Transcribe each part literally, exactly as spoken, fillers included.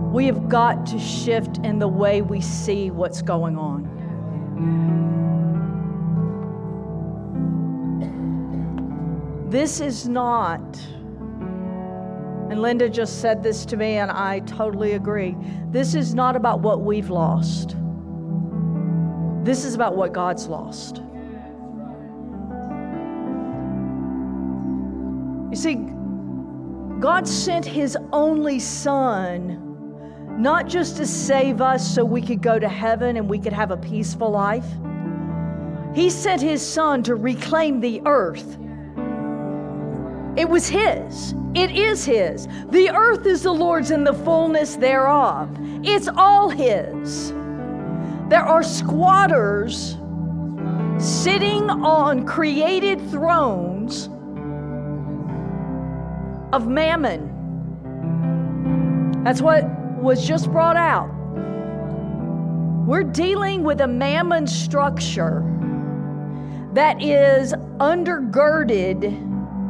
We have got to shift in the way we see what's going on. This is not, and Linda just said this to me, and I totally agree. This is not about what we've lost. This is about what God's lost. You see, God sent His only Son not just to save us so we could go to heaven and we could have a peaceful life. He sent His Son to reclaim the earth. It was His. It is His. The earth is the Lord's and the fullness thereof. It's all His. There are squatters sitting on created thrones of mammon. That's what was just brought out. We're dealing with a mammon structure that is undergirded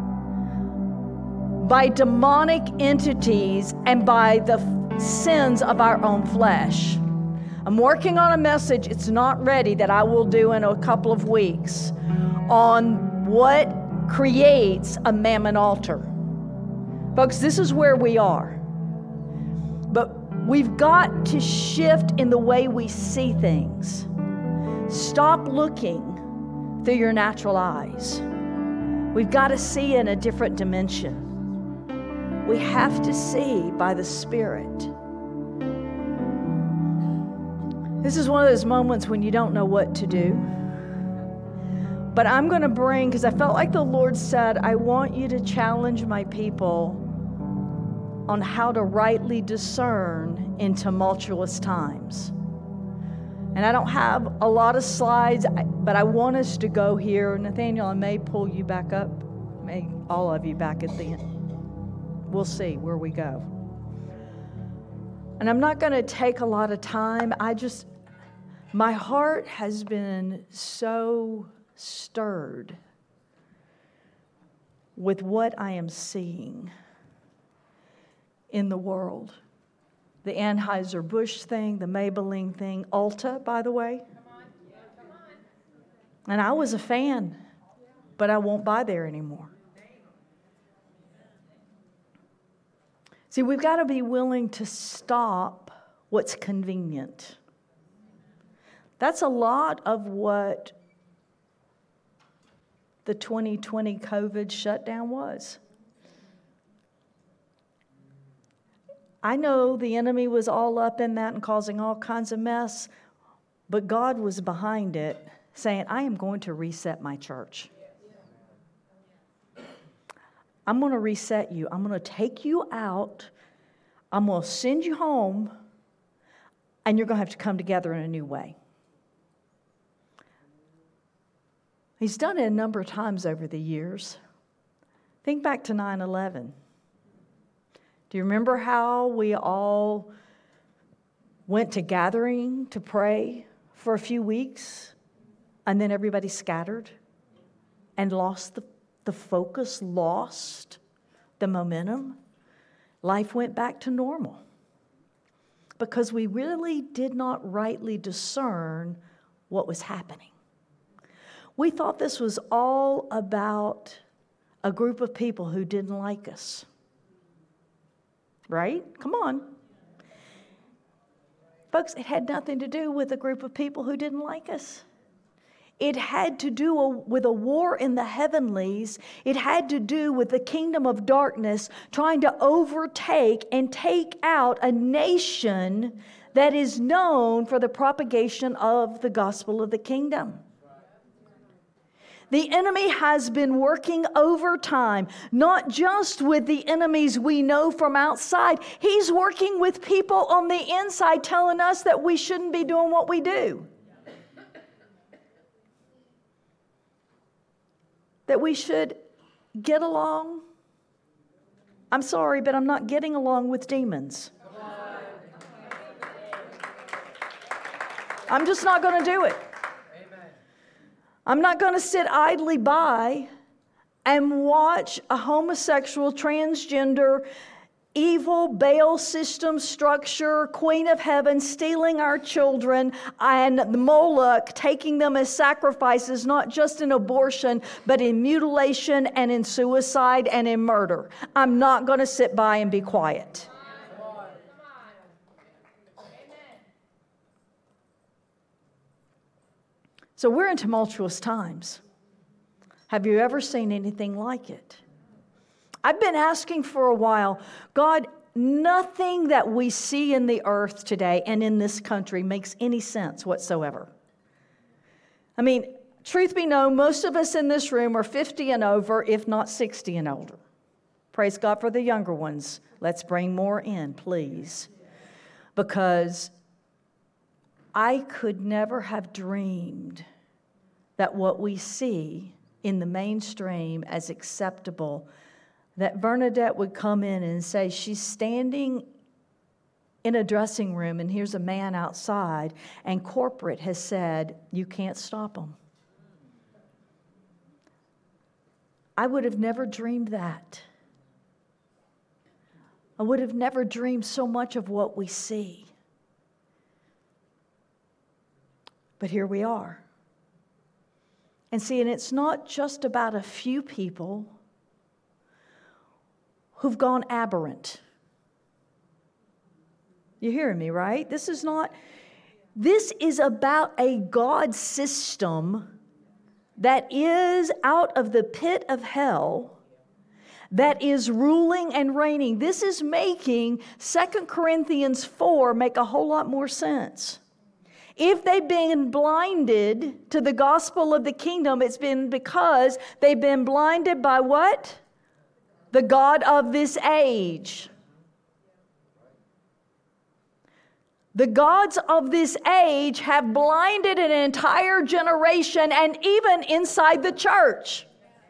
by demonic entities and by the sins of our own flesh. I'm working on a message, it's not ready, that I will do in a couple of weeks on what creates a mammon altar. Folks, this is where we are. But we've got to shift in the way we see things. Stop looking through your natural eyes. We've got to see in a different dimension. We have to see by the Spirit. This is one of those moments when you don't know what to do. But I'm going to bring, because I felt like the Lord said, I want you to challenge my people on how to rightly discern in tumultuous times. And I don't have a lot of slides, but I want us to go here. Nathaniel, I may pull you back up, may all of you back at the end. We'll see where we go. And I'm not going to take a lot of time. I just, my heart has been so stirred with what I am seeing in the world. The Anheuser-Busch thing, the Maybelline thing, Ulta, by the way. Come on. Yeah, come on. And I was a fan, but I won't buy there anymore. See, we've got to be willing to stop what's convenient. That's a lot of what the twenty twenty COVID shutdown was. I know the enemy was all up in that and causing all kinds of mess, but God was behind it, saying, I am going to reset my church. I'm going to reset you. I'm going to take you out. I'm going to send you home, and you're going to have to come together in a new way. He's done it a number of times over the years. Think back to nine eleven. Do you remember how we all went to gathering to pray for a few weeks, and then everybody scattered and lost the, the focus, lost the momentum? Life went back to normal because we really did not rightly discern what was happening. We thought this was all about a group of people who didn't like us. Right? Come on. Folks, it had nothing to do with a group of people who didn't like us. It had to do with a war in the heavenlies. It had to do with the kingdom of darkness trying to overtake and take out a nation that is known for the propagation of the gospel of the kingdom. The enemy has been working overtime, not just with the enemies we know from outside. He's working with people on the inside telling us that we shouldn't be doing what we do. That we should get along. I'm sorry, but I'm not getting along with demons. I'm just not going to do it. I'm not going to sit idly by and watch a homosexual, transgender, evil Baal system structure, queen of heaven, stealing our children, and the Moloch taking them as sacrifices, not just in abortion, but in mutilation and in suicide and in murder. I'm not going to sit by and be quiet. So we're in tumultuous times. Have you ever seen anything like it? I've been asking for a while, God, nothing that we see in the earth today and in this country makes any sense whatsoever. I mean, truth be known, most of us in this room are fifty and over, if not sixty and older. Praise God for the younger ones. Let's bring more in, please. Because I could never have dreamed that what we see in the mainstream as acceptable, that Bernadette would come in and say she's standing in a dressing room and here's a man outside and corporate has said, you can't stop him. I would have never dreamed that. I would have never dreamed so much of what we see. But here we are. And see, and it's not just about a few people who've gone aberrant. You're hearing me, right? This is not, this is about a God system that is out of the pit of hell, that is ruling and reigning. This is making Second Corinthians four make a whole lot more sense. If they've been blinded to the gospel of the kingdom, it's been because they've been blinded by what? The God of this age. The gods of this age have blinded an entire generation and even inside the church.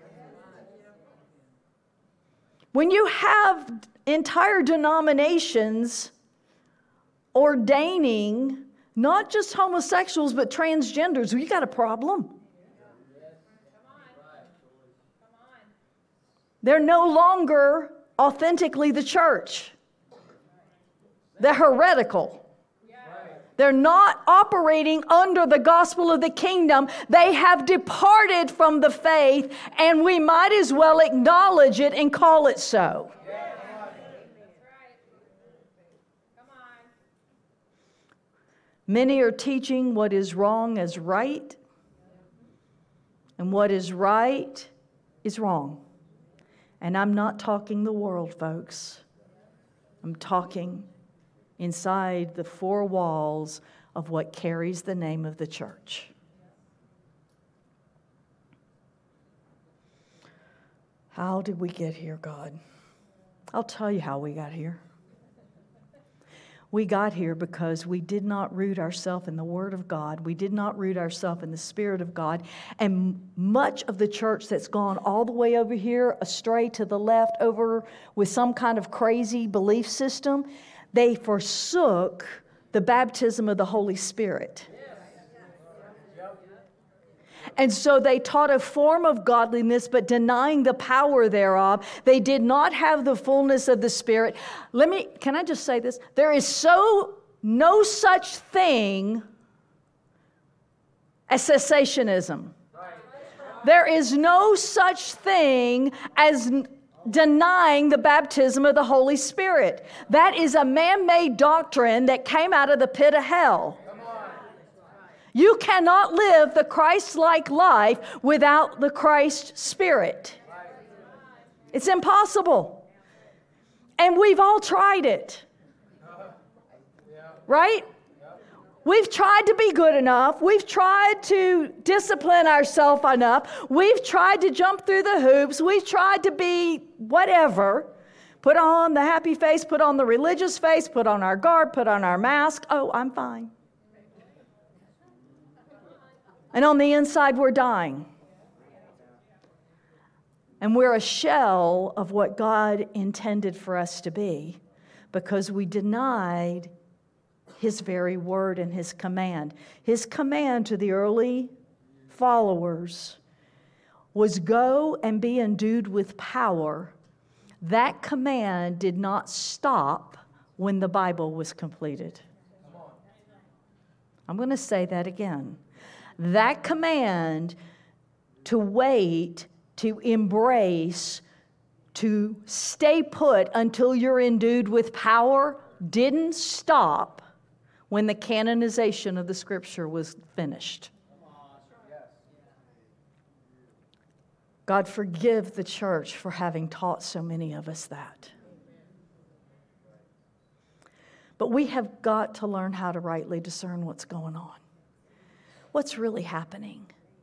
When you have entire denominations ordaining not just homosexuals, but transgenders, well, you got a problem. They're no longer authentically the church. They're heretical. They're not operating under the gospel of the kingdom. They have departed from the faith, and we might as well acknowledge it and call it so. Many are teaching what is wrong as right, and what is right is wrong. And I'm not talking the world, folks. I'm talking inside the four walls of what carries the name of the church. How did we get here, God? I'll tell you how we got here. We got here because we did not root ourselves in the Word of God. We did not root ourselves in the Spirit of God. And much of the church that's gone all the way over here, astray to the left, over with some kind of crazy belief system, they forsook the baptism of the Holy Spirit. And so they taught a form of godliness, but denying the power thereof. They did not have the fullness of the Spirit. Let me, can I just say this? There is so no such thing as cessationism. There is no such thing as denying the baptism of the Holy Spirit. That is a man-made doctrine that came out of the pit of hell. You cannot live the Christ-like life without the Christ Spirit. It's impossible. And we've all tried it. Right? We've tried to be good enough. We've tried to discipline ourselves enough. We've tried to jump through the hoops. We've tried to be whatever. Put on the happy face, put on the religious face, put on our garb, put on our mask. Oh, I'm fine. And on the inside, we're dying. And we're a shell of what God intended for us to be because we denied His very word and His command. His command to the early followers was go and be endued with power That command did not stop when the Bible was completed. I'm going to say that again. That command to wait, to embrace, to stay put until you're endued with power didn't stop when the canonization of the Scripture was finished. God forgive the church for having taught so many of us that. But we have got to learn how to rightly discern what's going on. What's really happening?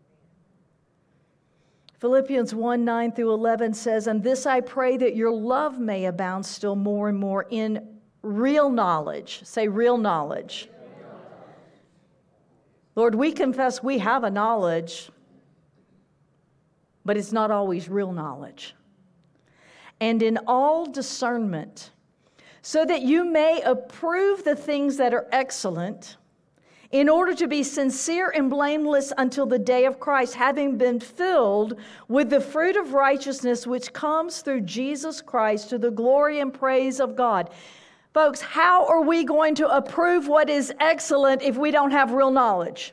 Philippians one, nine through eleven says, "And this I pray, that your love may abound still more and more in real knowledge." Say real knowledge. Real knowledge. Lord, we confess we have a knowledge, but it's not always real knowledge. "And in all discernment, so that you may approve the things that are excellent, in order to be sincere and blameless until the day of Christ, having been filled with the fruit of righteousness which comes through Jesus Christ, to the glory and praise of God." Folks, how are we going to approve what is excellent if we don't have real knowledge?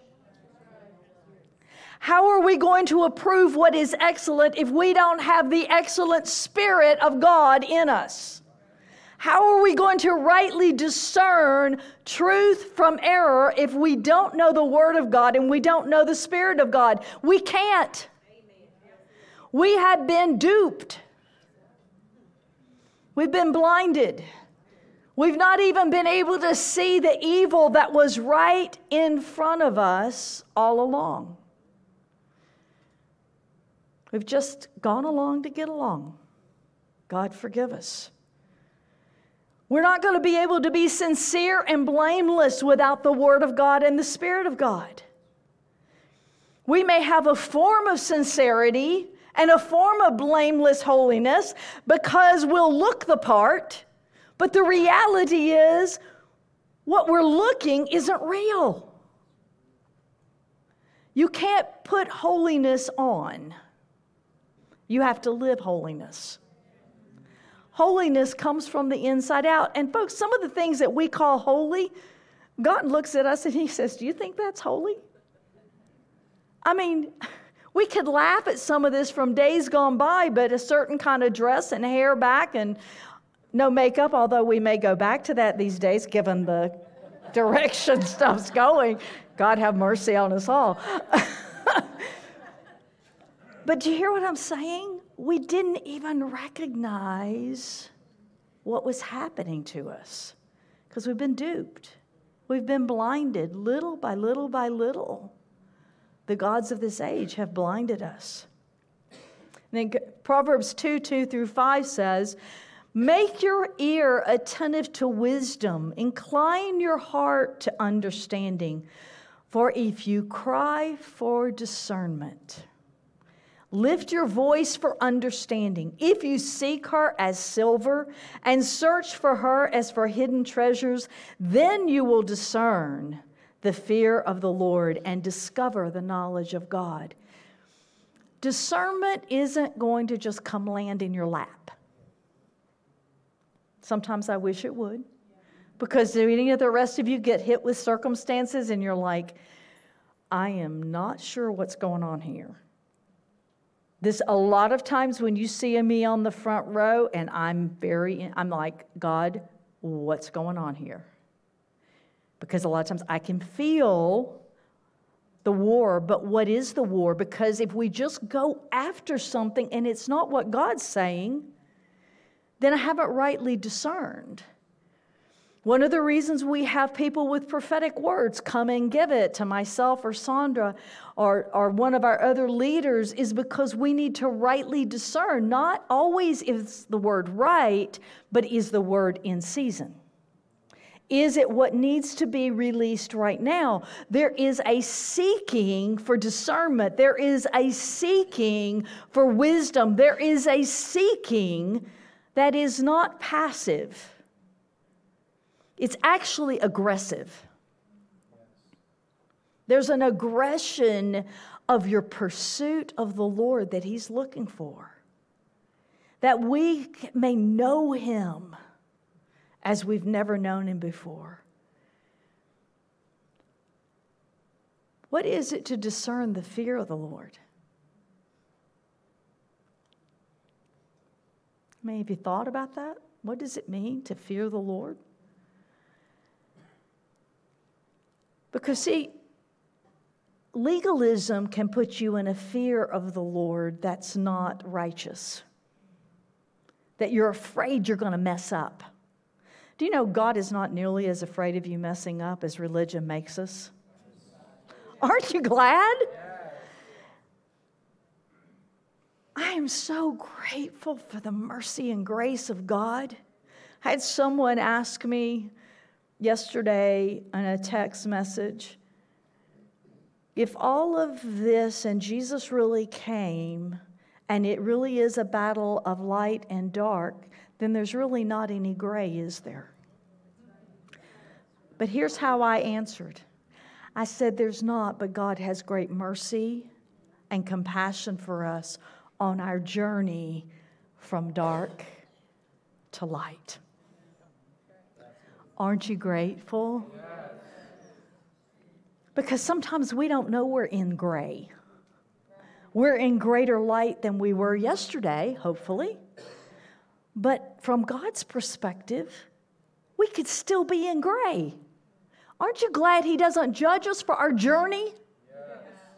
How are we going to approve what is excellent if we don't have the excellent Spirit of God in us? How are we going to rightly discern truth from error if we don't know the Word of God and we don't know the Spirit of God? We can't. We have been duped. We've been blinded. We've not even been able to see the evil that was right in front of us all along. We've just gone along to get along. God forgive us. We're not going to be able to be sincere and blameless without the Word of God and the Spirit of God. We may have a form of sincerity and a form of blameless holiness because we'll look the part, but the reality is what we're looking isn't real. You can't put holiness on. You have to live holiness. Holiness comes from the inside out. And folks, some of the things that we call holy, God looks at us and He says, "Do you think that's holy?" I mean, we could laugh at some of this from days gone by, but a certain kind of dress and hair back and no makeup, although we may go back to that these days given the direction stuff's going. God have mercy on us all. But do you hear what I'm saying? We didn't even recognize what was happening to us because we've been duped. We've been blinded little by little by little. The gods of this age have blinded us. And then Proverbs two, two through five says, "Make your ear attentive to wisdom, incline your heart to understanding. For if you cry for discernment, lift your voice for understanding. If you seek her as silver and search for her as for hidden treasures, then you will discern the fear of the Lord and discover the knowledge of God." Discernment isn't going to just come land in your lap. Sometimes I wish it would. Because do any of the rest of you get hit with circumstances and you're like, I am not sure what's going on here. This, a lot of times when you see me on the front row and I'm very, I'm like, God, what's going on here? Because a lot of times I can feel the war, but what is the war? Because if we just go after something and it's not what God's saying, then I haven't rightly discerned. One of the reasons we have people with prophetic words come and give it to myself or Sandra or, or one of our other leaders is because we need to rightly discern. Not always is the word right, but is the word in season. Is it what needs to be released right now? There is a seeking for discernment. There is a seeking for wisdom. There is a seeking that is not passive. It's actually aggressive. There's an aggression of your pursuit of the Lord that He's looking for. that we may know him as we've never known him before. What is it to discern the fear of the Lord? I mean, have you thought about that? What does it mean to fear the Lord? Because, see, legalism can put you in a fear of the Lord that's not righteous, that you're afraid you're going to mess up. Do you know God is not nearly as afraid of you messing up as religion makes us? Aren't you glad? I am so grateful for the mercy and grace of God. I had someone ask me yesterday in a text message, if all of this and Jesus really came and it really is a battle of light and dark, then there's really not any gray, is there? But here's how I answered. I said, there's not, but God has great mercy and compassion for us on our journey from dark to light. Aren't you grateful? Because sometimes we don't know we're in gray. We're in greater light than we were yesterday, hopefully. But from God's perspective, we could still be in gray. Aren't you glad he doesn't judge us for our journey? Yes.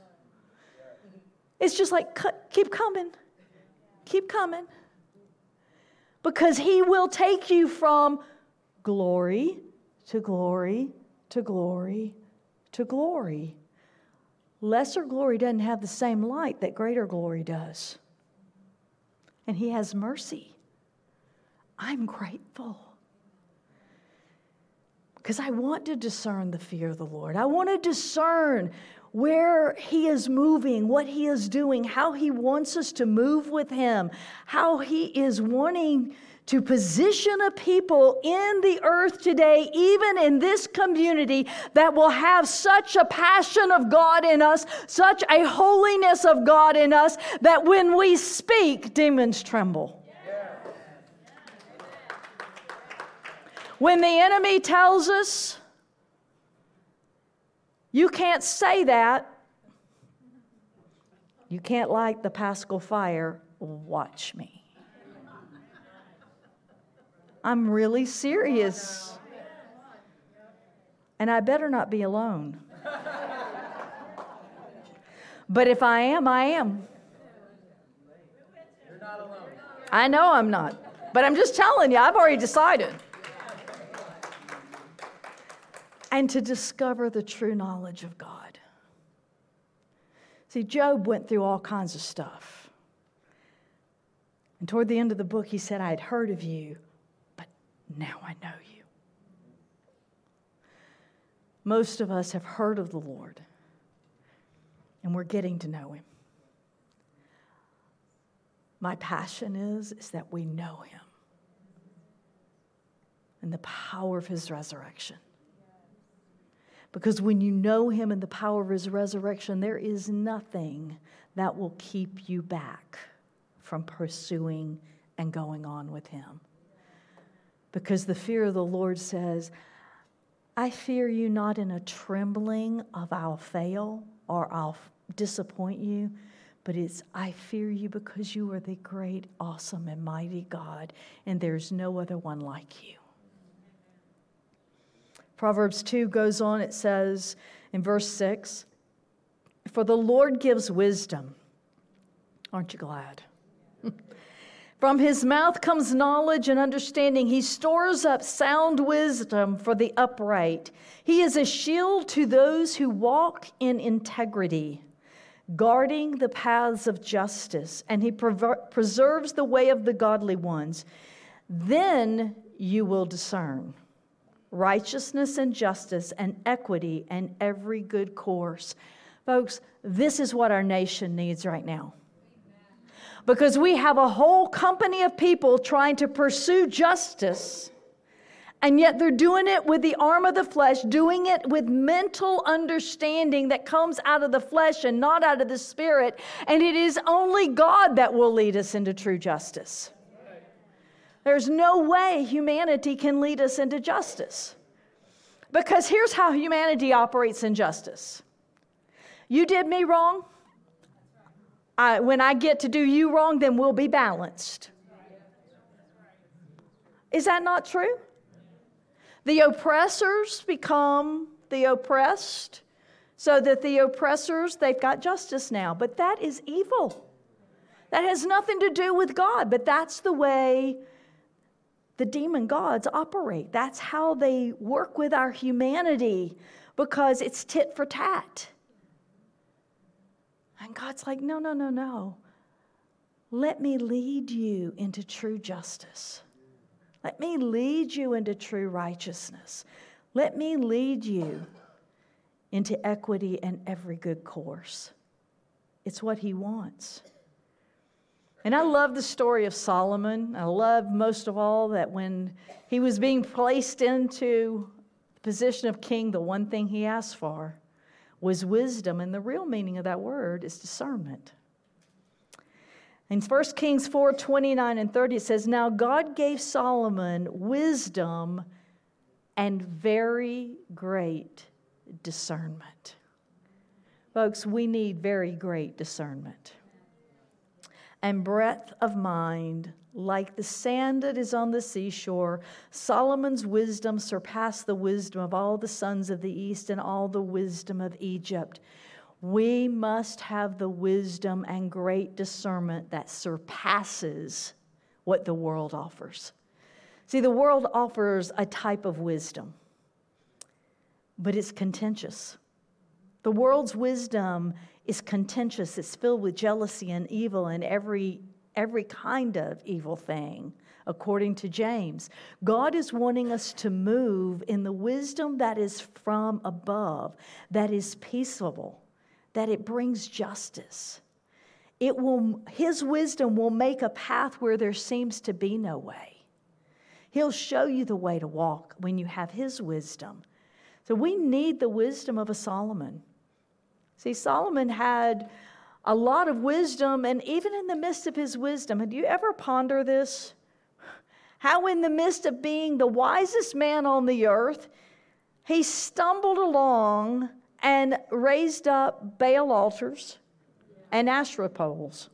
It's just like, keep coming. Keep coming. Because he will take you from glory to glory to glory to glory. Lesser glory doesn't have the same light that greater glory does. And he has mercy. I'm grateful. Because I want to discern the fear of the Lord. I want to discern where he is moving, what he is doing, how he wants us to move with him, how he is wanting to position a people in the earth today, even in this community, that will have such a passion of God in us, such a holiness of God in us, that when we speak, demons tremble. When the enemy tells us, you can't say that, you can't light the Paschal fire, watch me. I'm really serious. And I better not be alone. But if I am, I am. You're not alone. I know I'm not. But I'm just telling you, I've already decided. And to discover the true knowledge of God. See, Job went through all kinds of stuff. And toward the end of the book, he said, I had heard of you, but now I know you. Most of us have heard of the Lord, and we're getting to know him. My passion is, is that we know him and the power of his resurrection. Because when you know him and the power of his resurrection, there is nothing that will keep you back from pursuing and going on with him. Because the fear of the Lord says, I fear you not in a trembling of I'll fail or I'll disappoint you, but it's I fear you because you are the great, awesome, and mighty God, and there's no other one like you. Proverbs two goes on, it says in verse six, for the Lord gives wisdom. Aren't you glad? From his mouth comes knowledge and understanding. He stores up sound wisdom for the upright. He is a shield to those who walk in integrity, guarding the paths of justice, and he prever- preserves the way of the godly ones. Then you will discern righteousness and justice and equity and every good course. Folks, this is what our nation needs right now. Because we have a whole company of people trying to pursue justice, and yet they're doing it with the arm of the flesh, doing it with mental understanding that comes out of the flesh and not out of the spirit, and it is only God that will lead us into true justice. There's no way humanity can lead us into justice. Because here's how humanity operates in justice. You did me wrong. I, when I get to do you wrong, then we'll be balanced. Is that not true? The oppressors become the oppressed so that the oppressors, they've got justice now. But that is evil. That has nothing to do with God, but that's the way the demon gods operate. That's how they work with our humanity, because it's tit for tat. And God's like, no, no, no, no. Let me lead you into true justice. Let me lead you into true righteousness. Let me lead you into equity and every good course. It's what he wants. And I love the story of Solomon. I love most of all that when he was being placed into the position of king, the one thing he asked for was wisdom. And the real meaning of that word is discernment. In First Kings four, twenty-nine and thirty, it says, now God gave Solomon wisdom and very great discernment. Folks, we need very great discernment. And breadth of mind, like the sand that is on the seashore. Solomon's wisdom surpassed the wisdom of all the sons of the east and all the wisdom of Egypt. We must have the wisdom and great discernment that surpasses what the world offers. See, the world offers a type of wisdom, but it's contentious. The world's wisdom is contentious. It's filled with jealousy and evil and every, every kind of evil thing, according to James. God is wanting us to move in the wisdom that is from above, that is peaceable, that it brings justice. It will, his wisdom will make a path where there seems to be no way. He'll show you the way to walk when you have his wisdom. So we need the wisdom of a Solomon. See, Solomon had a lot of wisdom, and even in the midst of his wisdom, have you ever ponder this? How in the midst of being the wisest man on the earth, he stumbled along and raised up Baal altars and Asherah poles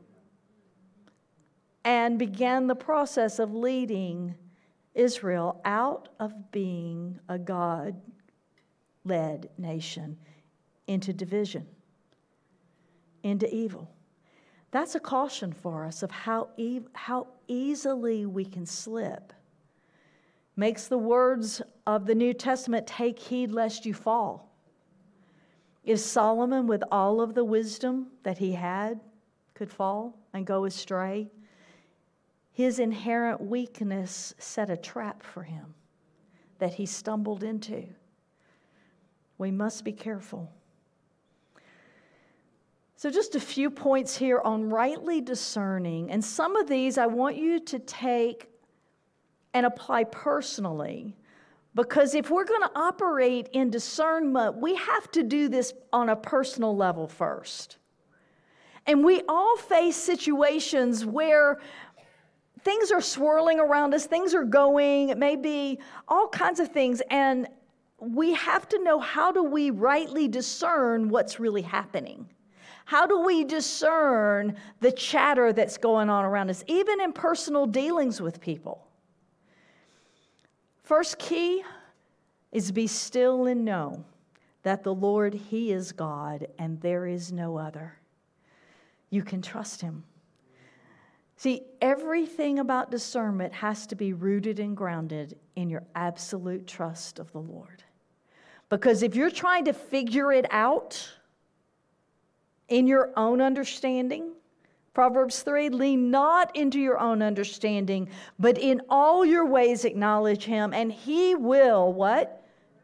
and began the process of leading Israel out of being a God-led nation into division, into evil. That's a caution for us of how, e- how easily we can slip. Makes the words of the New Testament, take heed lest you fall. If Solomon, with all of the wisdom that he had, could fall and go astray, his inherent weakness set a trap for him that he stumbled into. We must be careful. So just a few points here on rightly discerning. And some of these I want you to take and apply personally. Because if we're going to operate in discernment, we have to do this on a personal level first. And we all face situations where things are swirling around us, things are going, it may be all kinds of things. And we have to know, how do we rightly discern what's really happening? How do we discern the chatter that's going on around us, even in personal dealings with people? First key is be still and know that the Lord, he is God and there is no other. You can trust him. See, everything about discernment has to be rooted and grounded in your absolute trust of the Lord. Because if you're trying to figure it out in your own understanding, Proverbs three, lean not into your own understanding, but in all your ways acknowledge him, and he will, what?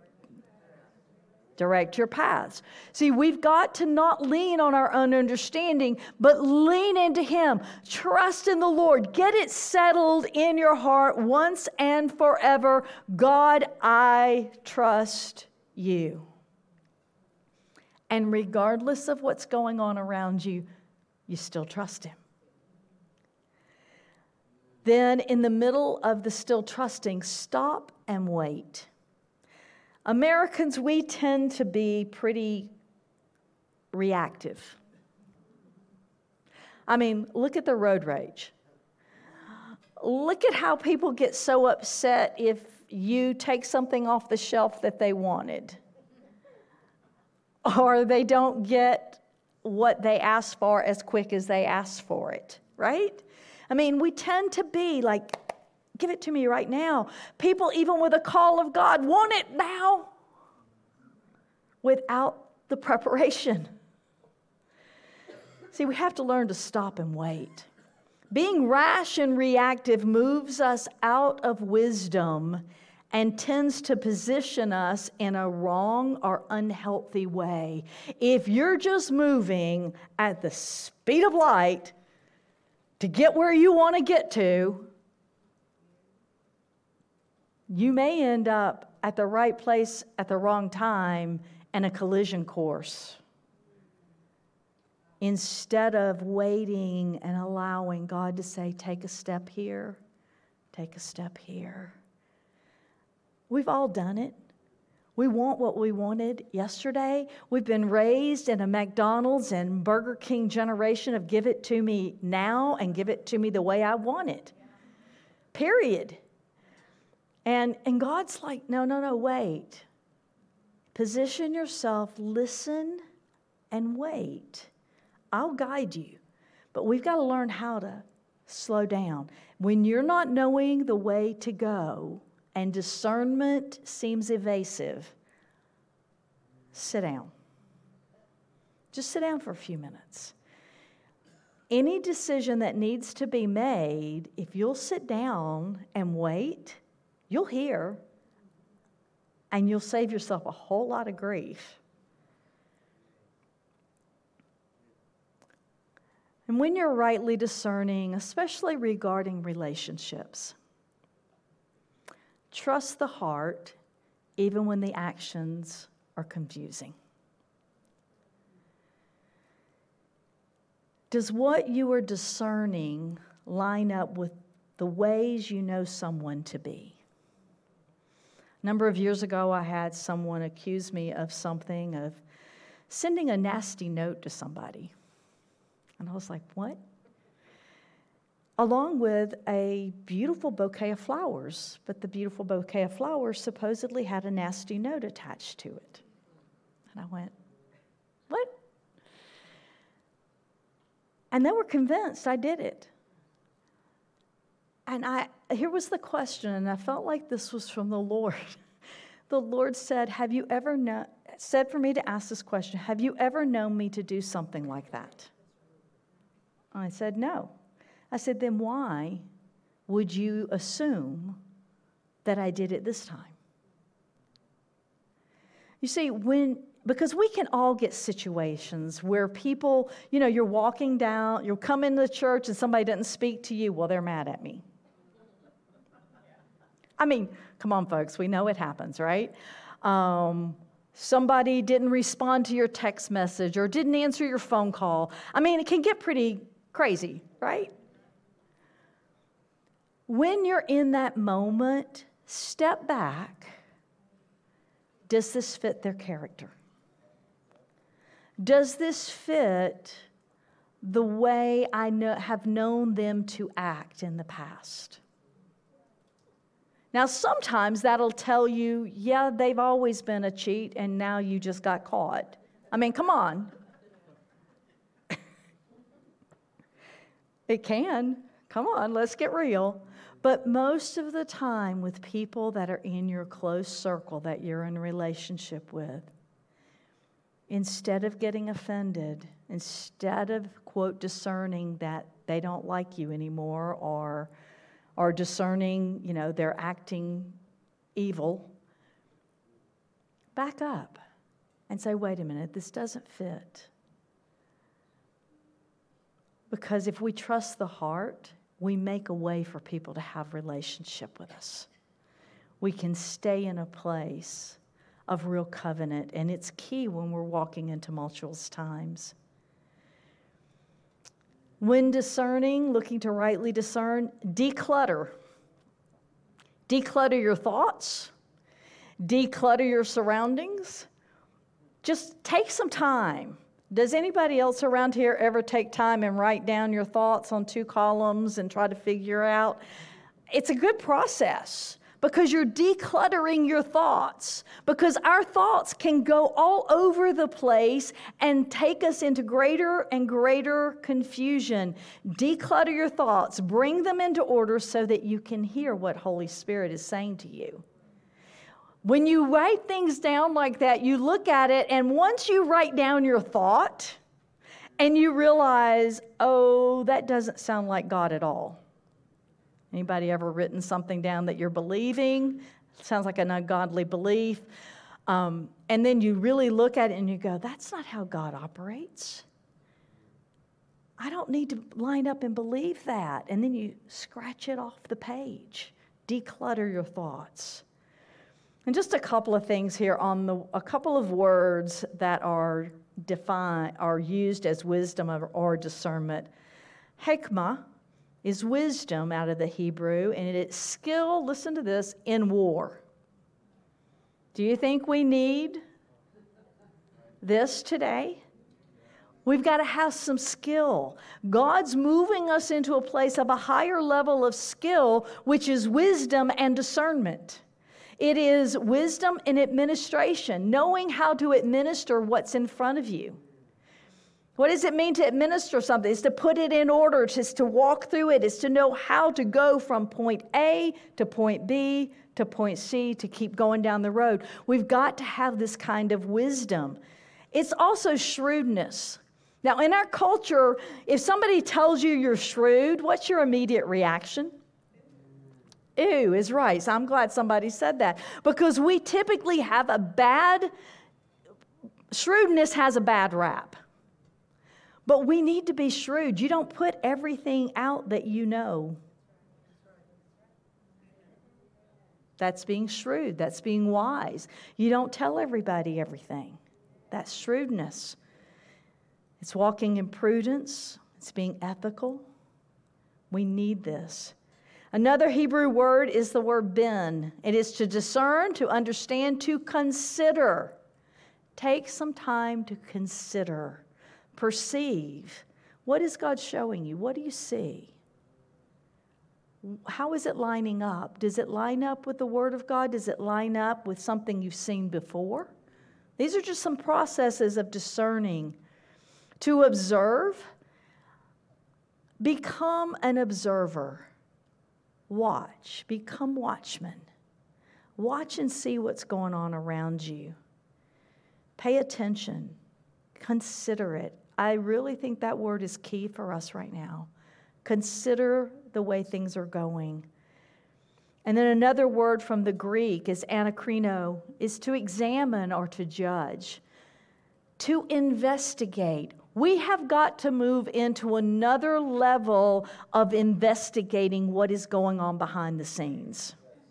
Direct your paths. See, we've got to not lean on our own understanding, but lean into him. Trust in the Lord. Get it settled in your heart once and forever. God, I trust you. And regardless of what's going on around you, you still trust him. Then, in the middle of the still trusting, stop and wait. Americans, we tend to be pretty reactive. I mean, look at the road rage. Look at how people get so upset if you take something off the shelf that they wanted, or they don't get what they asked for as quick as they asked for it, right? I mean, we tend to be like, give it to me right now. People, even with a call of God, want it now without the preparation. See, we have to learn to stop and wait. Being rash and reactive moves us out of wisdom and tends to position us in a wrong or unhealthy way. If you're just moving at the speed of light to get where you want to get to, you may end up at the right place at the wrong time in a collision course, instead of waiting and allowing God to say, take a step here, take a step here. We've all done it. We want what we wanted yesterday. We've been raised in a McDonald's and Burger King generation of give it to me now and give it to me the way I want it. Period. And, and God's like, no, no, no, wait. Position yourself, listen, and wait. I'll guide you. But we've got to learn how to slow down. When you're not knowing the way to go and discernment seems evasive, sit down. Just sit down for a few minutes. Any decision that needs to be made, if you'll sit down and wait, you'll hear, and you'll save yourself a whole lot of grief. And when you're rightly discerning, especially regarding relationships, trust the heart even when the actions are confusing. Does what you are discerning line up with the ways you know someone to be? A number of years ago, I had someone accuse me of something, of sending a nasty note to somebody. And I was like, what? Along with a beautiful bouquet of flowers, but the beautiful bouquet of flowers supposedly had a nasty note attached to it. And I went, what? And they were convinced I did it. And I here was the question, and I felt like this was from the Lord. The Lord said, have you ever know, said for me to ask this question, have you ever known me to do something like that? I said, no. I said, then why would you assume that I did it this time? You see, when, because we can all get situations where people, you know, you're walking down, you'll come into the church and somebody doesn't speak to you, well, they're mad at me. I mean, come on, folks, we know it happens, right? Um, somebody didn't respond to your text message or didn't answer your phone call. I mean, it can get pretty crazy, right? When you're in that moment, step back. Does this fit their character? Does this fit the way I know, have known them to act in the past? Now, sometimes that'll tell you, yeah, they've always been a cheat, and now you just got caught. I mean, come on. It can. Come on, let's get real. But most of the time with people that are in your close circle that you're in a relationship with, instead of getting offended, instead of, quote, discerning that they don't like you anymore or, or discerning, you know, they're acting evil, back up and say, wait a minute, this doesn't fit. Because if we trust the heart, we make a way for people to have relationship with us. We can stay in a place of real covenant, and it's key when we're walking in tumultuous times. When discerning, looking to rightly discern, declutter. Declutter your thoughts. Declutter your surroundings. Just take some time. Does anybody else around here ever take time and write down your thoughts on two columns and try to figure out? It's a good process because you're decluttering your thoughts, because our thoughts can go all over the place and take us into greater and greater confusion. Declutter your thoughts, bring them into order so that you can hear what Holy Spirit is saying to you. When you write things down like that, you look at it, and once you write down your thought and you realize, oh, that doesn't sound like God at all. Anybody ever written something down that you're believing? Sounds like an ungodly belief. Um, and then you really look at it and you go, that's not how God operates. I don't need to line up and believe that. And then you scratch it off the page. Declutter your thoughts. And just a couple of things here on the, a couple of words that are defined, are used as wisdom or, or discernment. Hekmah is wisdom out of the Hebrew, and it's skill, listen to this, in war. Do you think we need this today? We've got to have some skill. God's moving us into a place of a higher level of skill, which is wisdom and discernment. It is wisdom in administration, knowing how to administer what's in front of you. What does it mean to administer something? It's to put it in order. It's to walk through it. It's to know how to go from point A to point B to point C to keep going down the road. We've got to have this kind of wisdom. It's also shrewdness. Now, in our culture, if somebody tells you you're shrewd, what's your immediate reaction? Ew is right. So I'm glad somebody said that. Because we typically have a bad, shrewdness has a bad rap. But we need to be shrewd. You don't put everything out that you know. That's being shrewd. That's being wise. You don't tell everybody everything. That's shrewdness. It's walking in prudence. It's being ethical. We need this. Another Hebrew word is the word ben. It is to discern, to understand, to consider. Take some time to consider, perceive. What is God showing you? What do you see? How is it lining up? Does it line up with the Word of God? Does it line up with something you've seen before? These are just some processes of discerning. To observe, become an observer. Watch, become watchmen. Watch and see what's going on around you. Pay attention. Consider it. I really think that word is key for us right now. Consider the way things are going. And then another word from the Greek is anakrino, is to examine or to judge, to investigate. We have got to move into another level of investigating what is going on behind the scenes.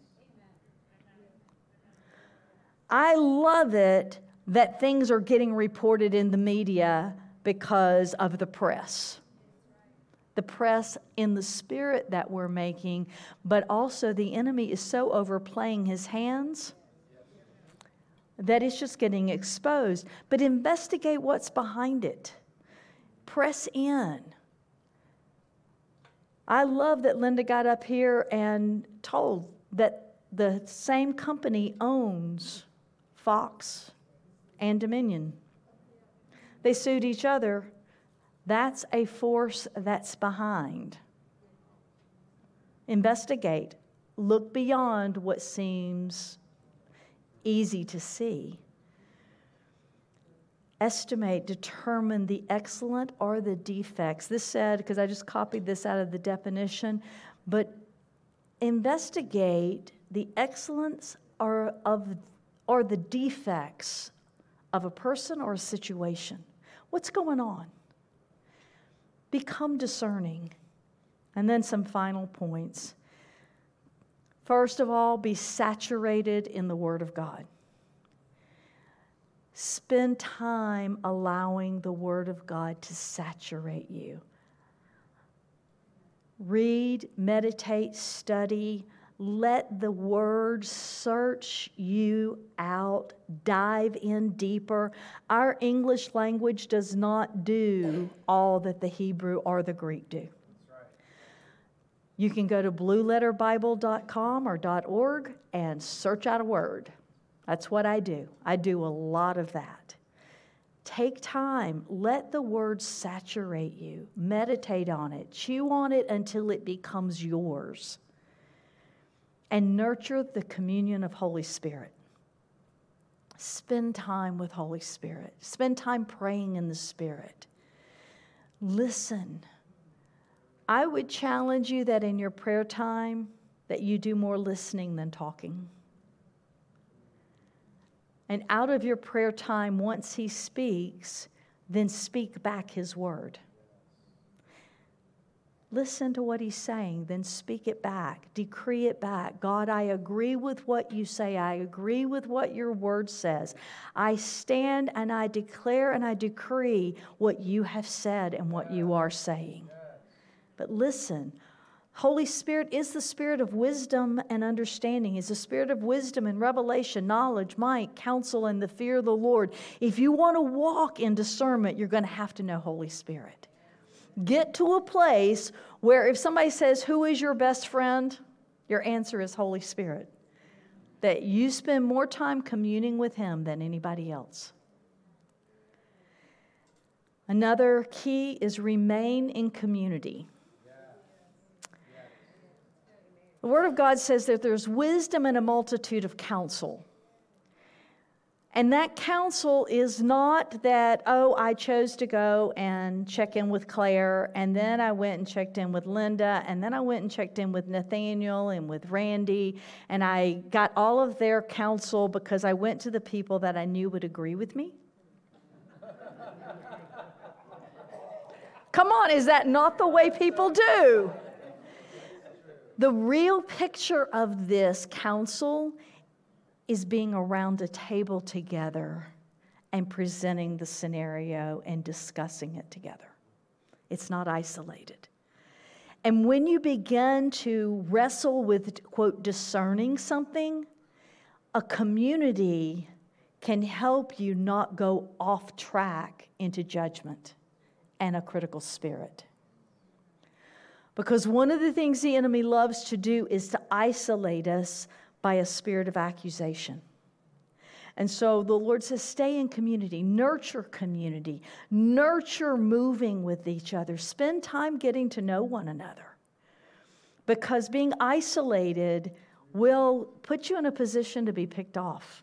I love it that things are getting reported in the media because of the press. The press in the spirit that we're making, but also the enemy is so overplaying his hands that it's just getting exposed. But investigate what's behind it. Press in. I love that Linda got up here and told that the same company owns Fox and Dominion. They sued each other. That's a force that's behind. Investigate. Look beyond what seems easy to see. Estimate, determine the excellent or the defects. This said, because I just copied this out of the definition, but investigate the excellence or of or the defects of a person or a situation. What's going on? Become discerning. And then some final points. First of all, be saturated in the Word of God. Spend time allowing the Word of God to saturate you. Read, meditate, study. Let the Word search you out. Dive in deeper. Our English language does not do all that the Hebrew or the Greek do. You can go to blue letter bible dot com or .org and search out a word. That's what I do. I do a lot of that. Take time. Let the Word saturate you. Meditate on it. Chew on it until it becomes yours. And nurture the communion of Holy Spirit. Spend time with Holy Spirit. Spend time praying in the Spirit. Listen. I would challenge you that in your prayer time, that you do more listening than talking. And out of your prayer time, once He speaks, then speak back His word. Listen to what He's saying, then speak it back. Decree it back. God, I agree with what you say. I agree with what your word says. I stand and I declare and I decree what you have said and what you are saying. But listen, Holy Spirit is the spirit of wisdom and understanding. He's the spirit of wisdom and revelation, knowledge, might, counsel, and the fear of the Lord. If you want to walk in discernment, you're going to have to know Holy Spirit. Get to a place where if somebody says, who is your best friend? Your answer is Holy Spirit. That you spend more time communing with Him than anybody else. Another key is remain in community. The Word of God says that there's wisdom in a multitude of counsel. And that counsel is not that, oh, I chose to go and check in with Claire, and then I went and checked in with Linda, and then I went and checked in with Nathaniel and with Randy, and I got all of their counsel because I went to the people that I knew would agree with me. Come on, is that not the way people do? The real picture of this counsel is being around a table together and presenting the scenario and discussing it together. It's not isolated. And when you begin to wrestle with, quote, discerning something, a community can help you not go off track into judgment and a critical spirit. Because one of the things the enemy loves to do is to isolate us by a spirit of accusation. And so the Lord says, stay in community, nurture community, nurture moving with each other, spend time getting to know one another. Because being isolated will put you in a position to be picked off.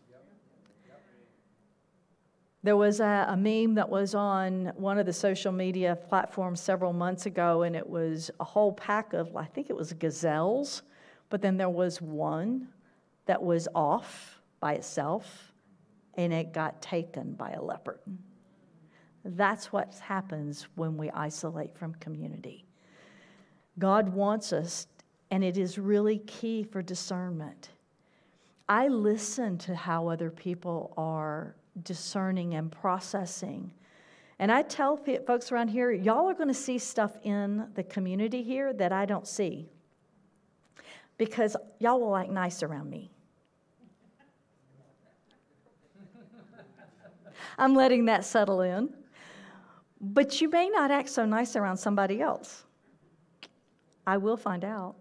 There was a, a meme that was on one of the social media platforms several months ago, and it was a whole pack of, I think it was gazelles, but then there was one that was off by itself, and it got taken by a leopard. That's what happens when we isolate from community. God wants us, and it is really key for discernment. I listen to how other people are discerning and processing. And I tell folks around here, y'all are going to see stuff in the community here that I don't see. Because y'all will act nice around me. I'm letting that settle in. But you may not act so nice around somebody else. I will find out.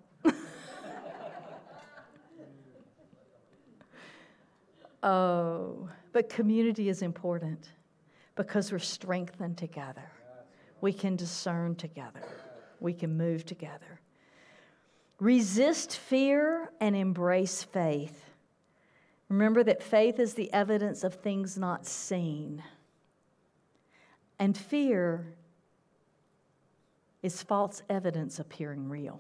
Oh, but community is important because we're strengthened together. We can discern together. We can move together. Resist fear and embrace faith. Remember that faith is the evidence of things not seen. And fear is false evidence appearing real.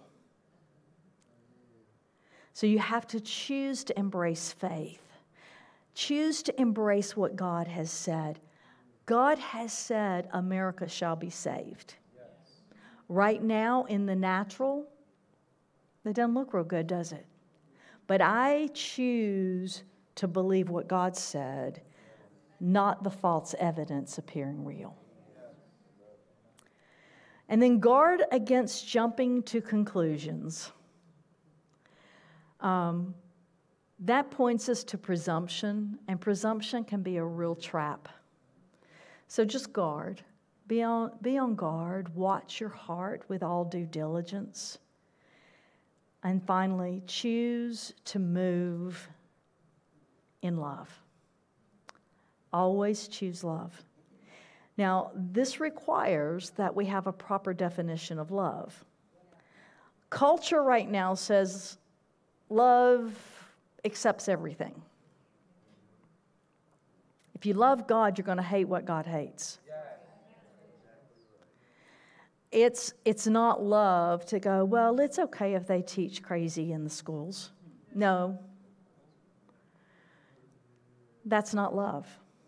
So you have to choose to embrace faith. Choose to embrace what God has said. God has said America shall be saved. Yes. Right now, in the natural, it doesn't look real good, does it? But I choose to believe what God said, not the false evidence appearing real. And then guard against jumping to conclusions. Um, that points us to presumption, and presumption can be a real trap. So just guard. Be on, be on guard. Watch your heart with all due diligence. And finally, choose to move in love. Always choose love. Now, this requires that we have a proper definition of love. Culture right now says love accepts everything. If you love God, you're going to hate what God hates. It's, it's not love to go, well, it's okay if they teach crazy in the schools. No. That's not love.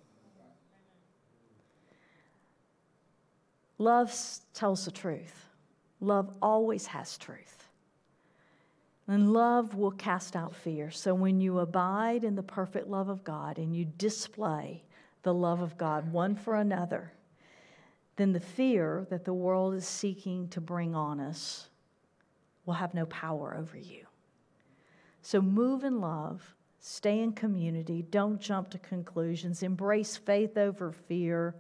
Love tells the truth. Love always has truth. And love will cast out fear. So when you abide in the perfect love of God and you display the love of God one for another, then the fear that the world is seeking to bring on us will have no power over you. So move in love, stay in community, don't jump to conclusions, embrace faith over fear,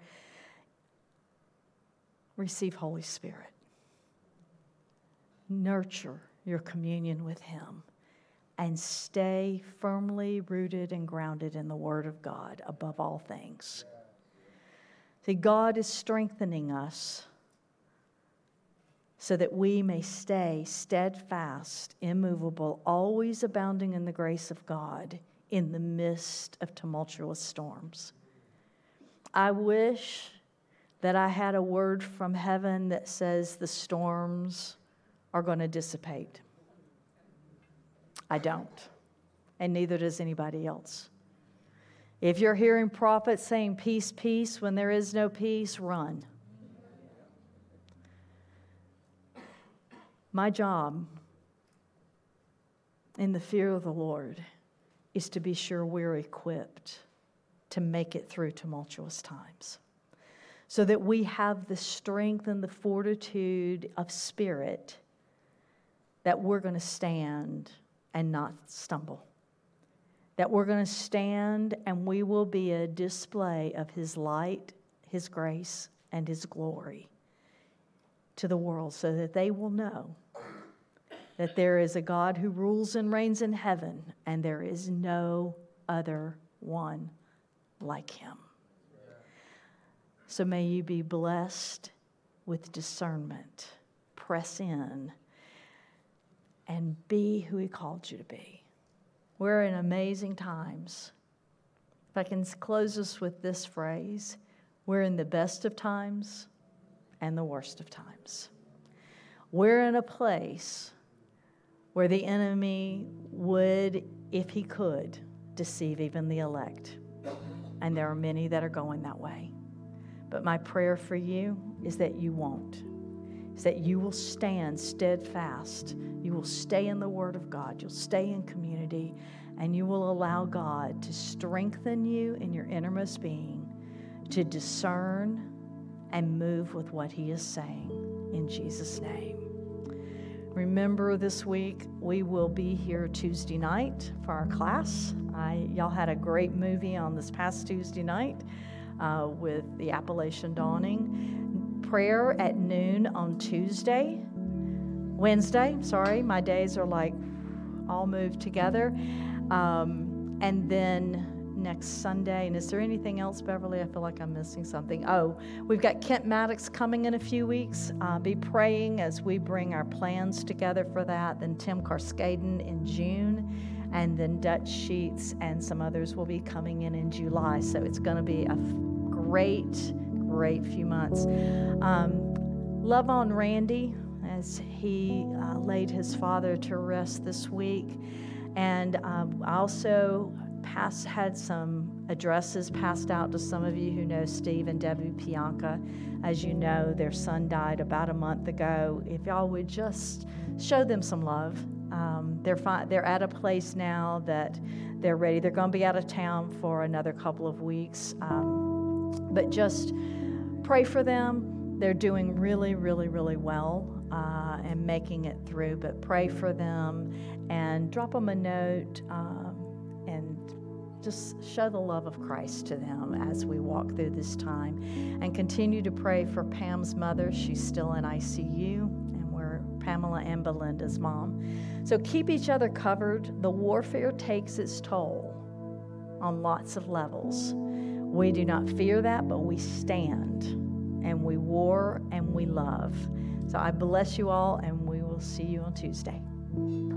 receive Holy Spirit. Nurture your communion with Him and stay firmly rooted and grounded in the Word of God above all things. See, God is strengthening us so that we may stay steadfast, immovable, always abounding in the grace of God in the midst of tumultuous storms. I wish that I had a word from heaven that says the storms are going to dissipate. I don't, and neither does anybody else. If you're hearing prophets saying peace, peace, when there is no peace, run. My job in the fear of the Lord is to be sure we're equipped to make it through tumultuous times, so that we have the strength and the fortitude of spirit that we're going to stand and not stumble. That we're going to stand and we will be a display of His light, His grace, and His glory to the world, so that they will know that there is a God who rules and reigns in heaven, and there is no other one like Him. So may you be blessed with discernment. Press in and be who He called you to be. We're in amazing times. If I can close us with this phrase, we're in the best of times and the worst of times. We're in a place where the enemy would, if he could, deceive even the elect. And there are many that are going that way. But my prayer for you is that you won't. Is that you will stand steadfast. You will stay in the Word of God. You'll stay in community. And you will allow God to strengthen you in your innermost being to discern and move with what He is saying in Jesus' name. Remember, this week we will be here Tuesday night for our class. I, y'all had a great movie on this past Tuesday night uh, with the Appalachian Dawning. Prayer at noon on Tuesday. Wednesday, sorry, my days are like all moved together. Um, and then next Sunday, and is there anything else, Beverly? I feel like I'm missing something. Oh, we've got Kent Maddox coming in a few weeks. Uh, be praying as we bring our plans together for that. Then Tim Carskaden in June, and then Dutch Sheets and some others will be coming in in July. So it's going to be a great, great few months. Um, love on Randy as he uh, laid his father to rest this week. And um, I also pass, had some addresses passed out to some of you who know Steve and Debbie Pianca. As you know, their son died about a month ago. If y'all would just show them some love. Um, they're fi- they're at a place now that they're ready. They're going to be out of town for another couple of weeks. Um, but just pray for them. they're doing really, really, really well uh, and making it through. But pray for them and drop them a note um, and just show the love of Christ to them as we walk through this time. And continue to pray for Pam's mother. She's still in I C U, and we're Pamela and Belinda's mom. So keep each other covered. The warfare takes its toll on lots of levels. We do not fear that, but we stand and we war and we love. So I bless you all, and we will see you on Tuesday.